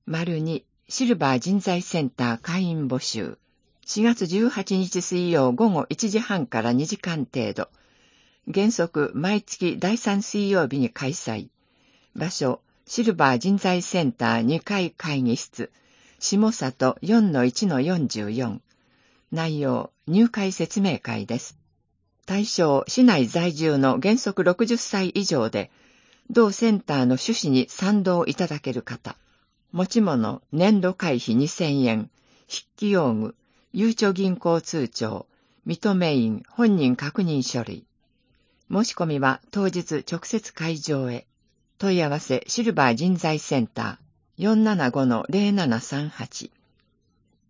-2、シルバー人材センター会員募集。4月18日水曜午後1時半から2時間程度。原則毎月第3水曜日に開催。場所、シルバー人材センター2階会議室。下里 4-1-44。内容、入会説明会です。対象、市内在住の原則60歳以上で、同センターの趣旨に賛同いただける方。持ち物、年度会費2000円。筆記用具、ゆうちょ銀行通帳、認め印、本人確認書類。申し込みは当日直接会場へ。問い合わせシルバー人材センター 475-0738